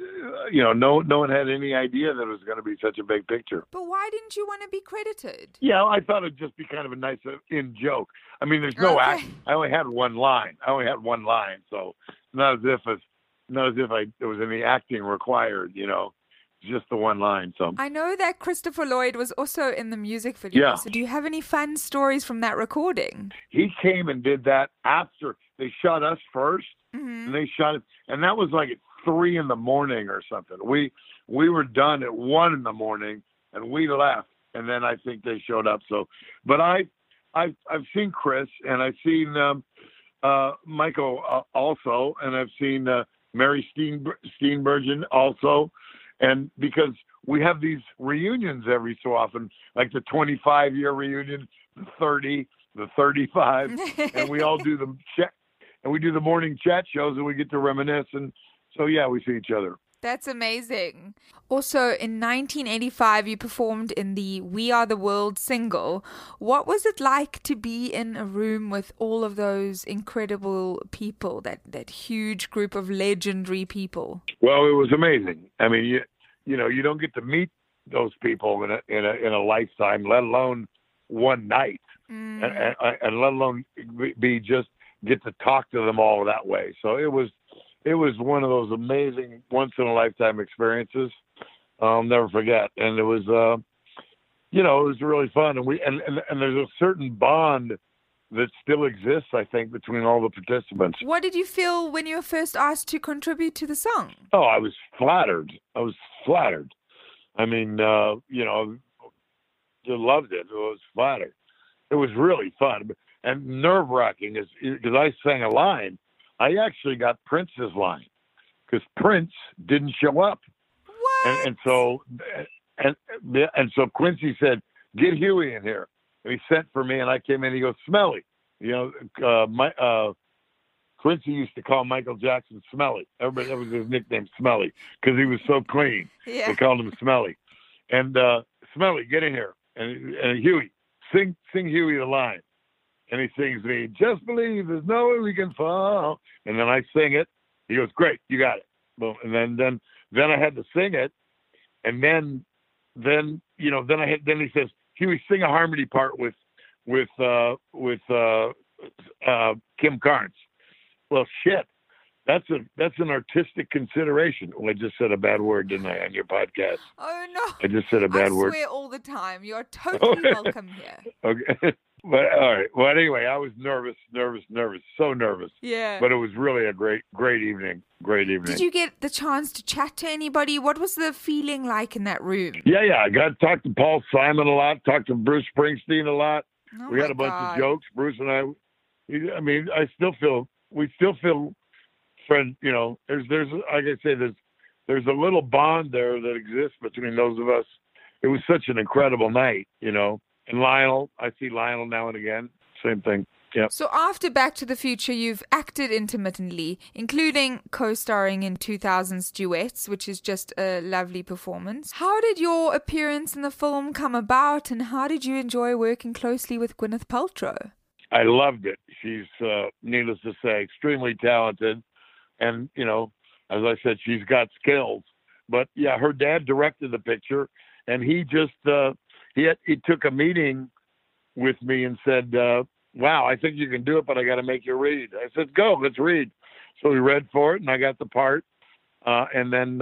K: no one had any idea that it was going to be such a big picture.
J: But why didn't you want to be credited?
K: Yeah, I thought it'd just be kind of a nice in joke. I mean, there's no act. I only had one line. So not as if there was any acting required. Just the one line. So
J: I know that Christopher Lloyd was also in the music video.
K: Yeah.
J: So do you have any fun stories from that recording?
K: He came and did that after they shot us first. And they shot it, and that was like at 3 a.m. or something. We were done at 1 a.m. and we left, and then I think they showed up. So, but I've seen Chris, and I've seen Michael also, and I've seen Mary Steenburgen also, and because we have these reunions every so often, like the 25-year reunion, the 30, the 35, and we all do them. And we do the morning chat shows and we get to reminisce. And so, yeah, we see each other.
J: That's amazing. Also, in 1985, you performed in the We Are the World single. What was it like to be in a room with all of those incredible people, that huge group of legendary people?
K: Well, it was amazing. I mean, you don't get to meet those people in a lifetime, let alone one night, and let alone get to talk to them all that way. So it was one of those amazing once in a lifetime experiences. I'll never forget. And it was, it was really fun. And there's a certain bond that still exists, I think, between all the participants.
J: What did you feel when you were first asked to contribute to the song?
K: Oh, I was flattered. I mean, you loved it. I was flattered. It was really fun. And nerve-wracking is because I sang a line. I actually got Prince's line because Prince didn't show up.
J: What?
K: And so Quincy said, "Get Huey in here." and he sent for me, and I came in. He goes, Smelly. You know, Quincy used to call Michael Jackson Smelly. Everybody, that was his nickname, Smelly, because he was so clean.
J: Yeah.
K: They called him Smelly. And Smelly, get in here. And Huey, sing Huey the line. And he sings me, just believe there's no way we can fall. And then I sing it. He goes, great, you got it. Well, and then I had to sing it. And then he says, Huey, sing a harmony part with Kim Carnes. Well, shit, that's an artistic consideration. Well, I just said a bad word, didn't I, on your podcast?
J: Oh, no.
K: I just said a bad word.
J: I swear all the time. You're totally welcome here.
K: Okay. But all right. Well, anyway, I was nervous, so nervous.
J: Yeah.
K: But it was really a great evening. Great evening.
J: Did you get the chance to chat to anybody? What was the feeling like in that room?
K: Yeah. I got to talk to Paul Simon a lot, talked to Bruce Springsteen a lot.
J: Oh,
K: we had a bunch of jokes, Bruce and I. I mean, we still feel friends. You know, there's like I say, there's a little bond there that exists between those of us. It was such an incredible night, you know. And Lionel, I see Lionel now and again. Same thing. Yeah.
J: So after Back to the Future, you've acted intermittently, including co-starring in 2000's Duets, which is just a lovely performance. How did your appearance in the film come about, and how did you enjoy working closely with Gwyneth Paltrow?
K: I loved it. She's, needless to say, extremely talented. And, you know, as I said, she's got skills. But, yeah, her dad directed the picture, and he just he took a meeting with me and said, wow, I think you can do it, but I got to make you read. I said, go, let's read. So we read for it, and I got the part. And then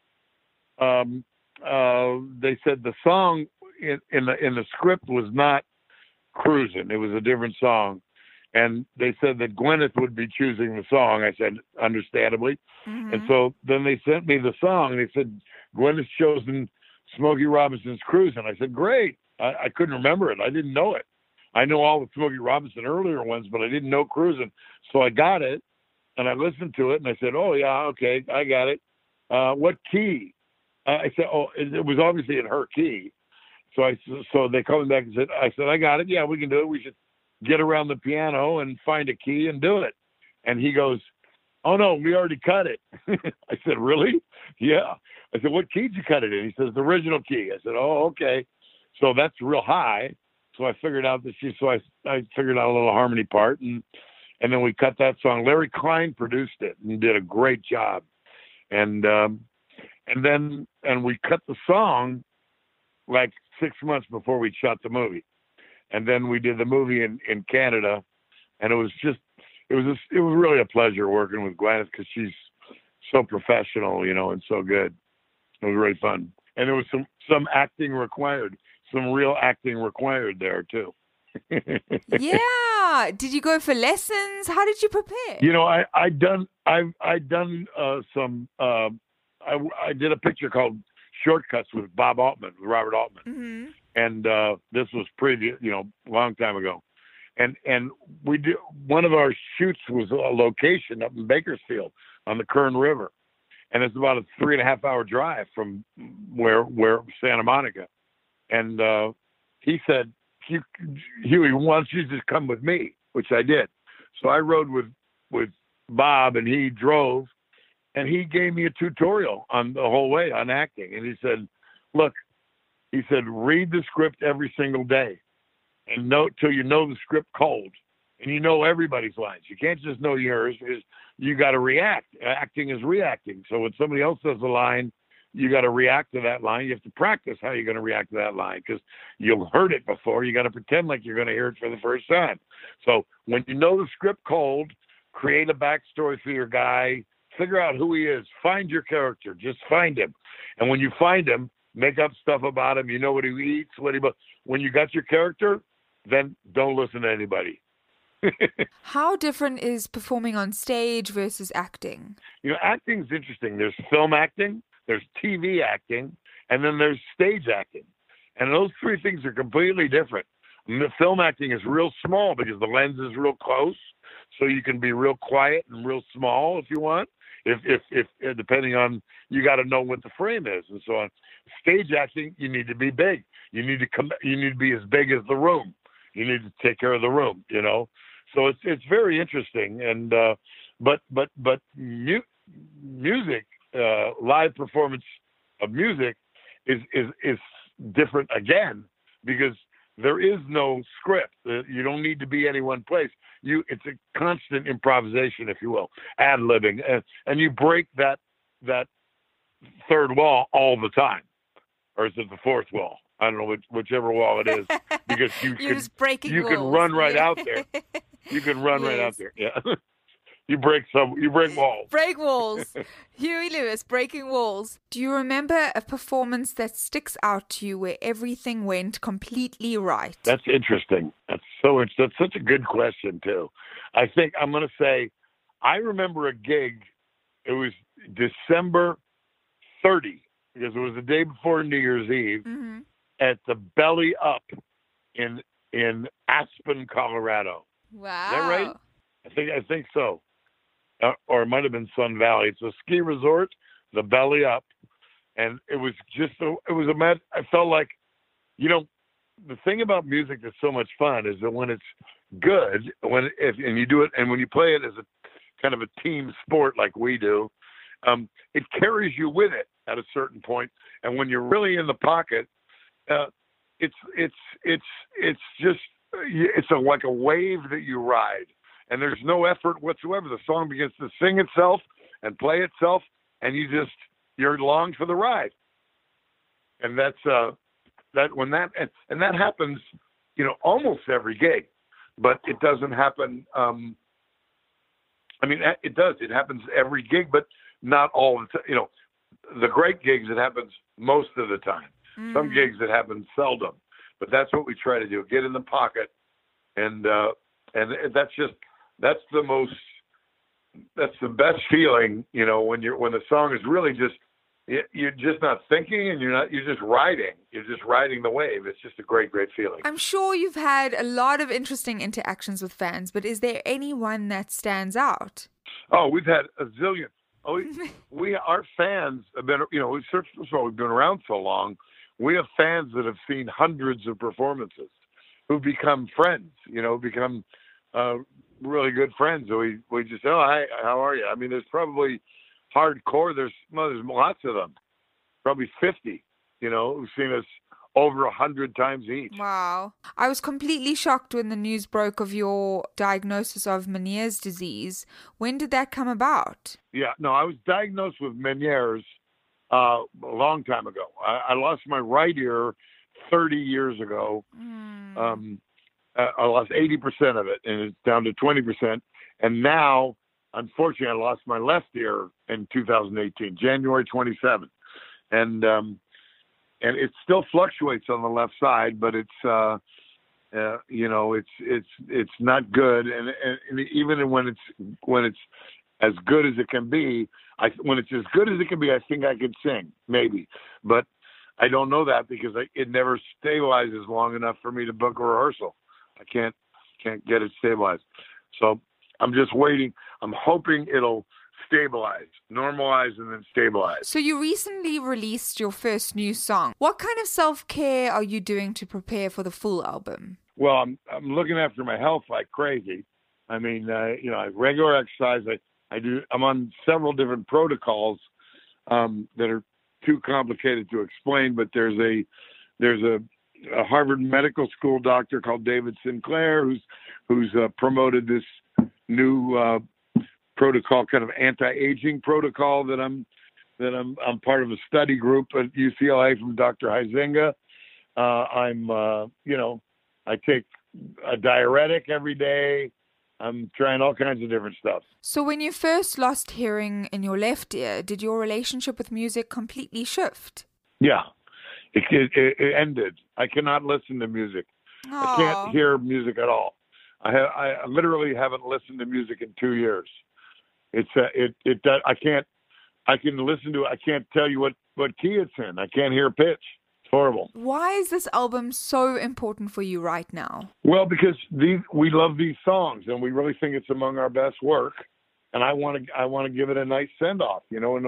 K: they said the song in the script was not Cruisin'. It was a different song. And they said that Gwyneth would be choosing the song. I said, understandably. Mm-hmm. And so then they sent me the song, and they said, Gwyneth's chosen Smokey Robinson's Cruisin'. I said, great. I couldn't remember it. I didn't know it. I know all the Smokey Robinson earlier ones, but I didn't know Cruisin'. So I got it, and I listened to it, and I said, oh, yeah, okay, I got it. What key? I said, oh, it was obviously in her key. So they called me back and said, I got it. Yeah, we can do it. We should get around the piano and find a key and do it. And he goes, oh, no, we already cut it. I said, really? Yeah. I said, what key did you cut it in? He says, the original key. I said, oh, okay. So that's real high. So I figured out I figured out a little harmony part, and then we cut that song. Larry Klein produced it and did a great job. And we cut the song like 6 months before we shot the movie. And then we did the movie in Canada, and it was really a pleasure working with Gwyneth, because she's so professional, you know, and so good. It was really fun. And there was some acting required, some real acting required there too.
J: Yeah. Did you go for lessons? How did you prepare?
K: You know, I did a picture called Shortcuts with Robert Altman.
J: Mm-hmm.
K: And this was a long time ago. And we did, one of our shoots was a location up in Bakersfield on the Kern River. And it's about a 3.5 hour drive from where Santa Monica. And he said, Huey, why don't you just come with me? Which I did. So I rode with Bob, and he drove, and he gave me a tutorial on the whole way on acting. And he said, look, he said, read the script every single day and note till you know the script cold, and you know everybody's lines. You can't just know yours. You got to react. Acting is reacting. So when somebody else says a line, you got to react to that line. You have to practice how you're going to react to that line, because you'll heard it before. You got to pretend like you're going to hear it for the first time. So when you know the script cold, create a backstory for your guy, figure out who he is, find your character, just find him. And when you find him, make up stuff about him. You know what he eats, when you got your character, then don't listen to anybody.
J: How different is performing on stage versus acting?
K: You know, acting is interesting. There's film acting, there's TV acting, and then there's stage acting. And those three things are completely different. The film acting is real small because the lens is real close, so you can be real quiet and real small if you want. If depending on, you got to know what the frame is and so on. Stage acting, you need to be big. You need to be as big as the room. you need to take care of the room, you know. So it's very interesting, and but music, live performance of music is different again, because there is no script. You don't need to be any one place. It's a constant improvisation, if you will, ad-libbing, and you break that third wall all the time, or is it the fourth wall? I don't know whichever wall it is, because you can run right out there. You can run right out there. Yeah. You break walls.
J: Break walls. Huey Lewis, breaking walls. Do you remember a performance that sticks out to you where everything went completely right?
K: That's interesting. That's such a good question too. I think I'm going to say, I remember a gig. It was December 30, because it was the day before New Year's Eve, at the Belly Up in Aspen, Colorado.
J: Wow.
K: Is that right? I think so. Or it might have been Sun Valley. It's a ski resort, the Belly Up, and it was I felt like, you know, the thing about music that's so much fun is that when it's good, and you do it, and when you play it as a kind of a team sport like we do, it carries you with it at a certain point. And when you're really in the pocket, it's like a wave that you ride. And there's no effort whatsoever. The song begins to sing itself and play itself, and you're along for the ride. And that happens, you know, almost every gig, but it doesn't happen. It does. It happens every gig, but not all the time. You know, the great gigs, it happens most of the time. Some gigs it happens seldom, but that's what we try to do: get in the pocket, and that's the best feeling, you know, when the song is really you're just not thinking, and you're just riding the wave. It's just a great feeling.
J: I'm sure you've had a lot of interesting interactions with fans, but is there anyone that stands out?
K: Oh, we've had a zillion. Oh, our fans have been, you know, first of all, we've been around so long. We have fans that have seen hundreds of performances, who become friends, you know, really good friends. So we just, oh, hi, how are you? I mean, there's probably hardcore. There's lots of them, probably 50, you know, who've seen us over 100 times each.
J: Wow. I was completely shocked when the news broke of your diagnosis of Meniere's disease. When did that come about?
K: Yeah, no, I was diagnosed with Meniere's a long time ago. I lost my right ear 30 years ago. I lost 80% of it, and it's down to 20%. And now, unfortunately, I lost my left ear in 2018, January 27th. And it still fluctuates on the left side, but it's you know, it's not good. And even when it's as good as it can be, when it's as good as it can be, I think I could sing, maybe. But I don't know that, because it never stabilizes long enough for me to book a rehearsal. I can't get it stabilized. So I'm just waiting. I'm hoping it'll stabilize, normalize, and then stabilize.
J: So you recently released your first new song. What kind of self-care are you doing to prepare for the full album?
K: Well, I'm looking after my health like crazy. I mean, you know, I regular exercise. I'm on several different protocols that are too complicated to explain, but there's a Harvard Medical School doctor called David Sinclair who's promoted this new protocol, kind of anti-aging protocol that I'm part of a study group at UCLA from Dr. Huizinga. You know, I take a diuretic every day. I'm trying all kinds of different stuff.
J: So when you first lost hearing in your left ear, did your relationship with music completely shift?
K: Yeah, it ended. I cannot listen to music.
J: Aww.
K: I can't hear music at all. I literally haven't listened to music in 2 years. I can listen to it. I can't tell you what key it's in. I can't hear pitch. It's horrible.
J: Why is this album so important for you right now? Well,
K: because we love these songs, and we really think it's among our best work. And I want to give it a nice send off, you know. And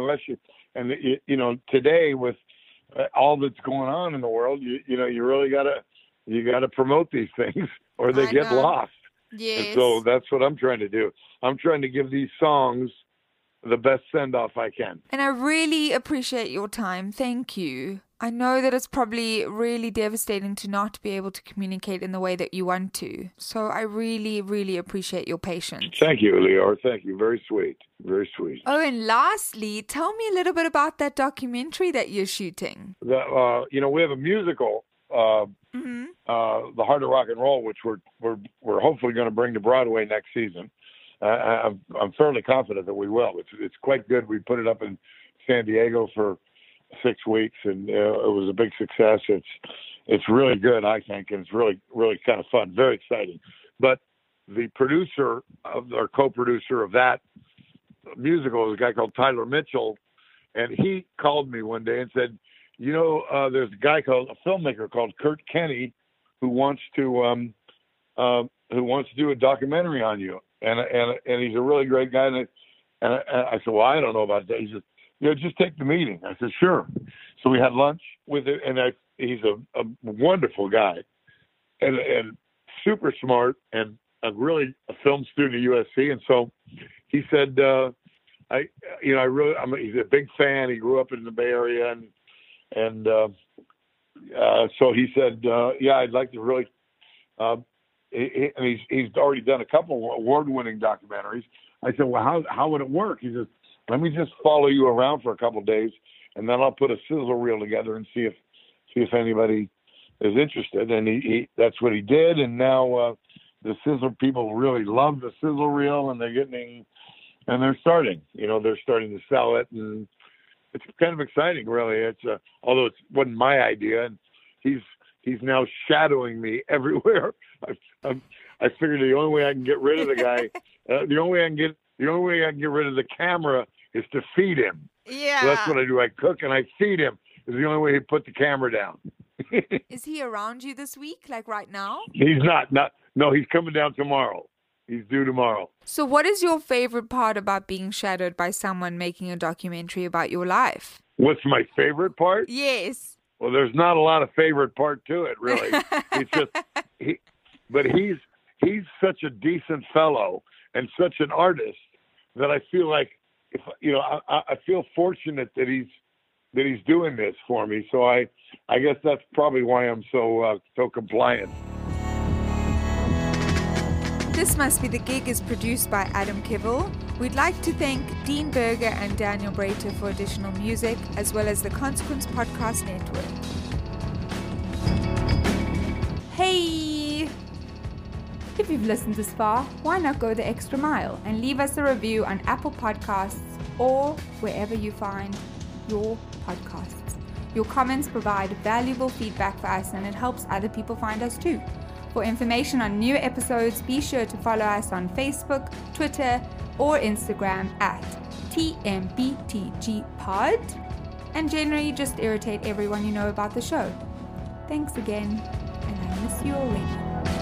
K: you know, today with all that's going on in the world, you know, you really gotta you got to promote these things or they get lost.
J: Yes.
K: And so that's what I'm trying to do. I'm trying to give these songs the best send-off I can.
J: And I really appreciate your time. Thank you. I know that it's probably really devastating to not be able to communicate in the way that you want to. So I really, really appreciate your patience.
K: Thank you, Leor. Thank you. Very sweet. Very sweet.
J: Oh, and lastly, tell me a little bit about that documentary that you're shooting.
K: We have a musical, The Heart of Rock and Roll, which we're hopefully going to bring to Broadway next season. I'm fairly confident that we will. It's quite good. We put it up in San Diego for 6 weeks, and it was a big success. It's really good, I think, and it's really, really kind of fun, very exciting. But the co-producer of that musical is a guy called Tyler Mitchell, and he called me one day and said, there's a filmmaker called Kurt Kenny who wants to do a documentary on you, and he's a really great guy. And I said, well, I don't know about that. He said, just take the meeting. I said, sure. So we had lunch with it, and he's a wonderful guy, and super smart, and a film student at USC. And so he said, he's a big fan. He grew up in the Bay Area, and so he said, I'd like to really. And he's already done a couple award-winning documentaries. I said, well, how would it work? He says, let me just follow you around for a couple of days, and then I'll put a sizzle reel together and see if anybody is interested. And he that's what he did. And now the sizzle people really love the sizzle reel, and they're starting to sell it, and it's kind of exciting, really. It's although it wasn't my idea, and he's now shadowing me everywhere. I figured the only way I can get rid of the guy, the only way I can get rid of the camera is to feed him.
J: Yeah.
K: So that's what I do. I cook and I feed him. It's the only way he put the camera down.
J: Is he around you this week, like right now?
K: He's not. No, he's coming down tomorrow. He's due tomorrow.
J: So what is your favorite part about being shadowed by someone making a documentary about your life?
K: What's my favorite part?
J: Yes.
K: Well, there's not a lot of favorite part to it, really. It's just but he's such a decent fellow and such an artist that I feel like I feel fortunate that he's doing this for me. So I guess that's probably why I'm so compliant.
J: This Must Be the Gig is produced by Adam Kibble. We'd like to thank Dean Berger and Daniel Brater for additional music, as well as the Consequence Podcast Network. Hey! If you've listened this far, why not go the extra mile and leave us a review on Apple Podcasts or wherever you find your podcasts. Your comments provide valuable feedback for us, and it helps other people find us too. For information on new episodes, be sure to follow us on Facebook, Twitter, or Instagram at TMBTGPod, and generally just irritate everyone you know about the show. Thanks again, and I miss you already.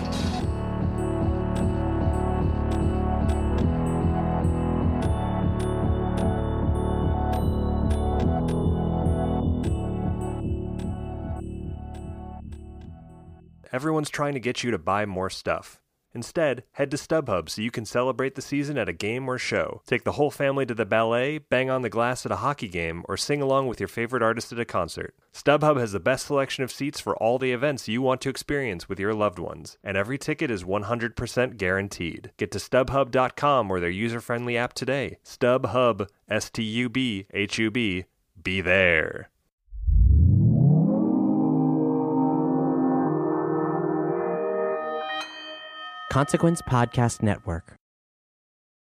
H: Everyone's trying to get you to buy more stuff. Instead, head to StubHub so you can celebrate the season at a game or show. Take the whole family to the ballet, bang on the glass at a hockey game, or sing along with your favorite artist at a concert. StubHub has the best selection of seats for all the events you want to experience with your loved ones, and every ticket is 100% guaranteed. Get to StubHub.com or their user-friendly app today. StubHub, STUBHUB. Be there.
I: Consequence Podcast Network.